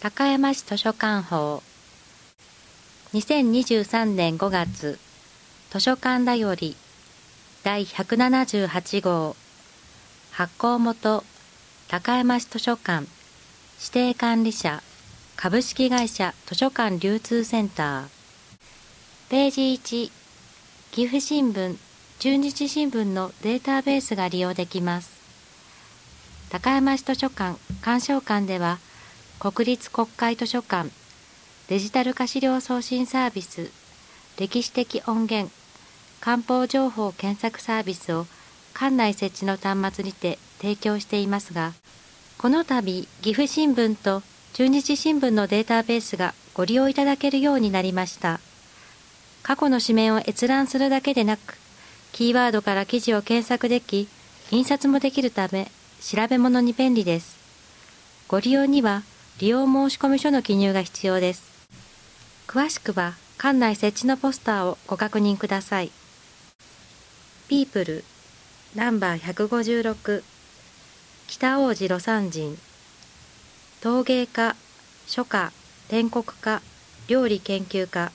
高山市図書館法2023年5月図書館だより第178号発行元高山市図書館指定管理者株式会社図書館流通センターページ1岐阜新聞中日新聞のデータベースが利用できます。高山市図書館鑑賞館では国立国会図書館デジタル化資料送信サービス歴史的音源官報情報検索サービスを館内設置の端末にて提供していますが、この度岐阜新聞と中日新聞のデータベースがご利用いただけるようになりました。過去の紙面を閲覧するだけでなく、キーワードから記事を検索でき、印刷もできるため調べ物に便利です。ご利用には利用申込書の記入が必要です。詳しくは館内設置のポスターをご確認ください。ピープルナンバー156北大路魯山人陶芸家、書家、篆刻家、料理研究家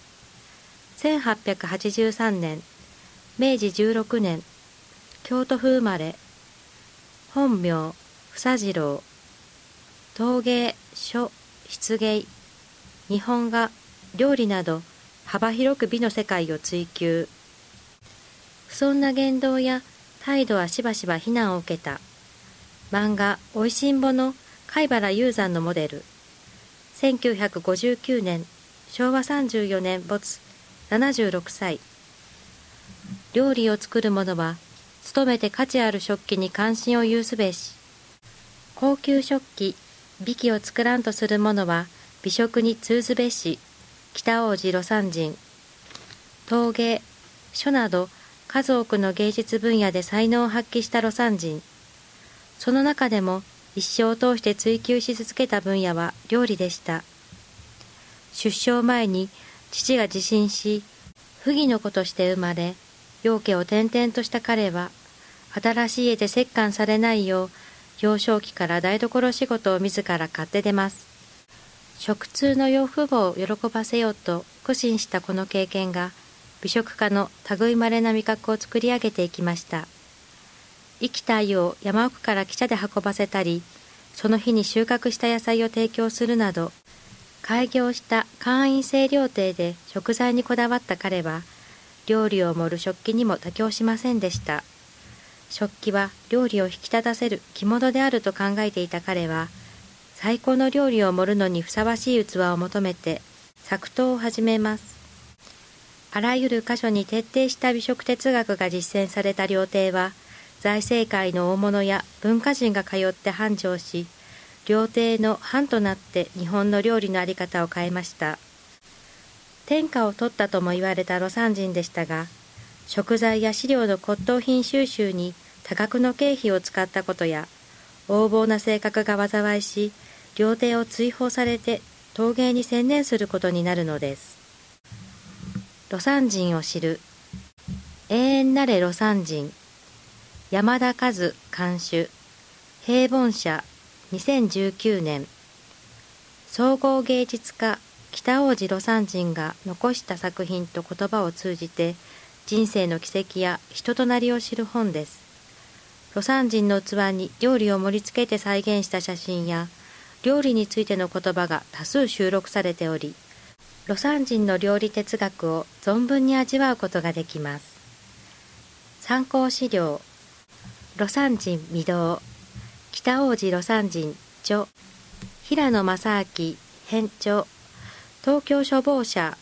1883年明治16年京都府生まれ本名房次郎陶芸、書、漆芸、日本画、料理など幅広く美の世界を追求。不遜な言動や態度はしばしば非難を受けた。漫画「おいしんぼ」の貝原雄山のモデル。1959年、昭和34年没、76歳。料理を作る者は、努めて価値ある食器に関心を有すべし。高級食器、美器を作らんとする者は、美食に通ずべし。北大路魯山人。陶芸、書など、数多くの芸術分野で才能を発揮した魯山人。その中でも、一生を通して追求し続けた分野は料理でした。出生前に父が自身し、不義の子として生まれ、養家を転々とした彼は、新しい家で折檻されないよう、幼少期から台所仕事を自ら買って出ます。食通の養父母を喜ばせようと苦心したこの経験が、美食家の類まれな味覚を作り上げていきました。生きた鮎を山奥から汽車で運ばせたり、その日に収穫した野菜を提供するなど、開業した会員制料亭で食材にこだわった彼は、料理を盛る食器にも妥協しませんでした。食器は料理を引き立たせる着物であると考えていた彼は、最高の料理を盛るのにふさわしい器を求めて作陶を始めます。あらゆる箇所に徹底した美食哲学が実践された料亭は、財政界の大物や文化人が通って繁盛し、料亭の範となって日本の料理のあり方を変えました。天下を取ったとも言われた魯山人でしたが、食材や飼料の骨董品収集に多額の経費を使ったことや、横暴な性格が災いし、料亭を追放されて陶芸に専念することになるのです。魯山人を知る。永遠なれ魯山人。山田和監修。平凡社2019年。総合芸術家北大路魯山人が残した作品と言葉を通じて人生の軌跡や人となりを知る本です。魯山人の器に料理を盛り付けて再現した写真や料理についての言葉が多数収録されており、魯山人の料理哲学を存分に味わうことができます。参考資料、魯山人御堂、北大路魯山人著、平野正明編著、東京書房社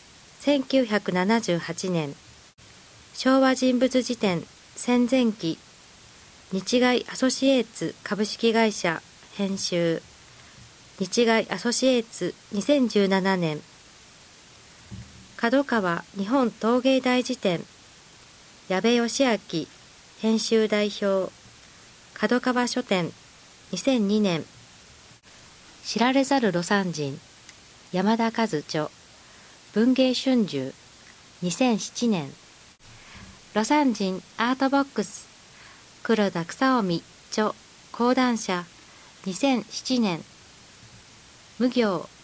1978年、昭和人物辞典戦前期、日外アソシエーツ株式会社編集、日外アソシエーツ2017年、角川日本陶芸大辞典、矢部義明編集代表、角川書店2002年、知られざる魯山人、山田和著、文芸春秋2007年、魯山人アートボックス、黒田草臣著、講談社2007年、無行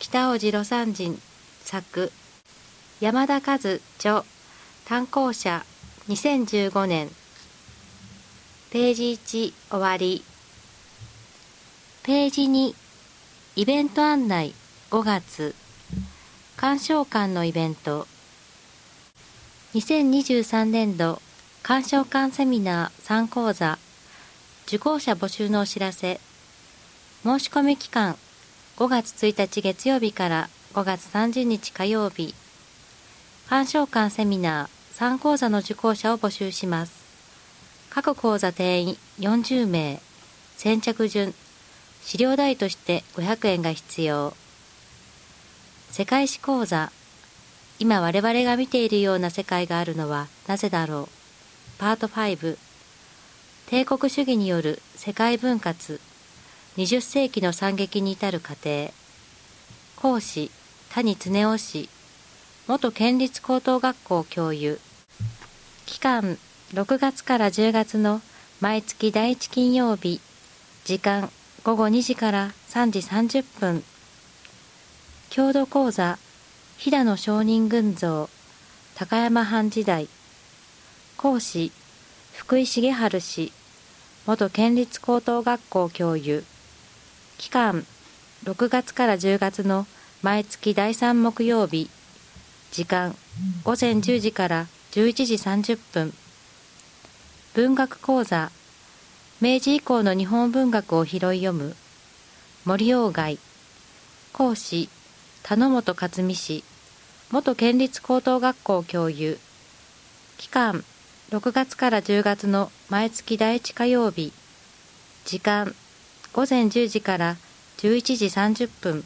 北尾路魯山人作、山田和著、単行者2015年。ページ1終わり。ページ2、イベント案内5月。鑑賞館のイベント。2023年度鑑賞館セミナー3講座。受講者募集のお知らせ。申し込み期間5月1日月曜日から5月30日火曜日。鑑賞館セミナー3講座の受講者を募集します。各講座定員40名。先着順。資料代として500円が必要。世界史講座。今我々が見ているような世界があるのはなぜだろう。パート5。帝国主義による世界分割。20世紀の惨劇に至る過程。講師、谷恒夫氏。元県立高等学校教諭。期間、6月から10月の毎月第1金曜日。時間、午後2時から3時30分。郷土講座、飛騨の商人群像、高山藩時代。講師、福井重治氏。元県立高等学校教諭。期間、6月から10月の毎月第3木曜日。時間、午前10時から11時30分。文学講座、明治以降の日本文学を拾い読む。森鴎外。講師、田野本克美氏。元県立高等学校教諭。期間、6月から10月の毎月第1火曜日。時間、午前10時から11時30分。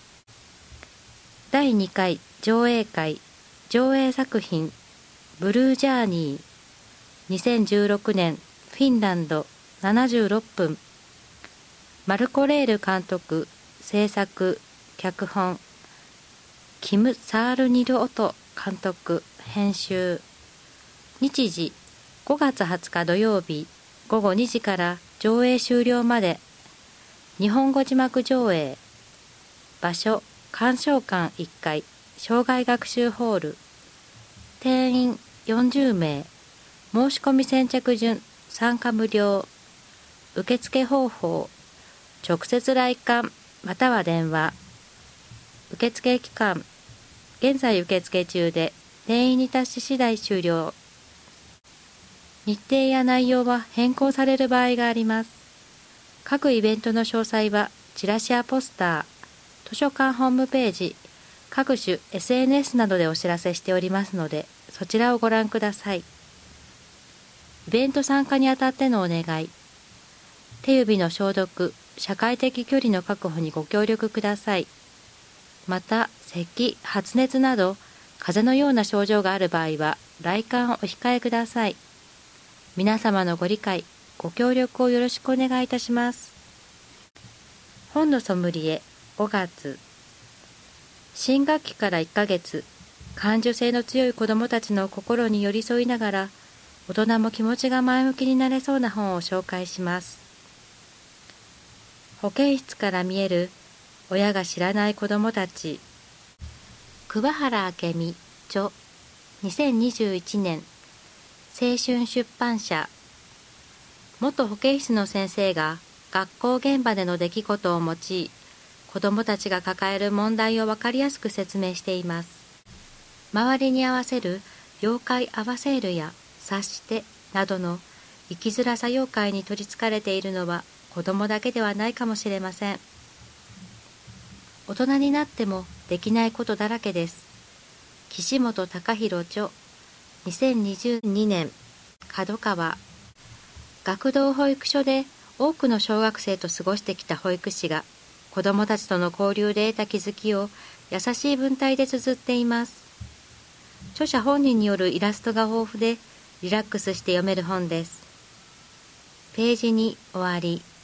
第2回上映会、上映作品、ブルージャーニー。2016年、フィンランド、76分。マルコ・レール監督、制作、脚本。キム・サールニル・オト監督、編集。日時、5月20日土曜日、午後2時から上映終了まで。日本語字幕上映。場所、鑑賞館1階、生涯学習ホール。定員40名。申し込み先着順、参加無料。受付方法、直接来館または電話。受付期間、現在受付中で定員に達し次第終了。日程や内容は変更される場合があります。各イベントの詳細はチラシやポスター、図書館ホームページ、各種 SNS などでお知らせしておりますので、そちらをご覧ください。イベント参加にあたってのお願い。手指の消毒、社会的距離の確保にご協力ください。また、咳、発熱など、風邪のような症状がある場合は、来館をお控えください。皆様のご理解、ご協力をよろしくお願いいたします。本のソムリエ、5月。新学期から1ヶ月、感受性の強い子どもたちの心に寄り添いながら、大人も気持ちが前向きになれそうな本を紹介します。保健室から見える親が知らない子どもたち。桑原明美著、2021年。青春出版社。元保健室の先生が学校現場での出来事を用い、子どもたちが抱える問題を分かりやすく説明しています。周りに合わせる妖怪合わせるや察してなどの生きづらさ妖怪に取りつかれているのは子どもだけではないかもしれません。大人になってもできないことだらけです。岸本隆弘著、2022年、角川。学童保育所で多くの小学生と過ごしてきた保育士が、子どもたちとの交流で得た気づきを優しい文体で綴っています。著者本人によるイラストが豊富で、リラックスして読める本です。ページに終わり。